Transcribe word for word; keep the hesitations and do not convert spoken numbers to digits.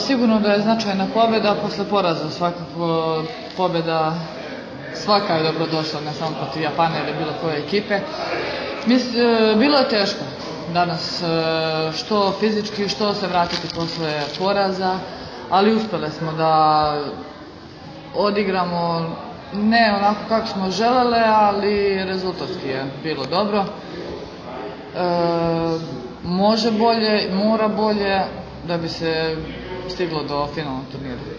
sigurno da je značajna pobjeda posle poraza. Svakako pobjeda svaka je dobrodošla, ne samo protiv Japana ili bilo koje ekipe. Mis, bilo je teško danas, što fizički, što se vratiti posle poraza, ali uspjeli smo da odigramo ne onako kako smo želele, ali rezultatski je bilo dobro. E, može bolje, mora bolje da bi se stiglo do finalnog turnira.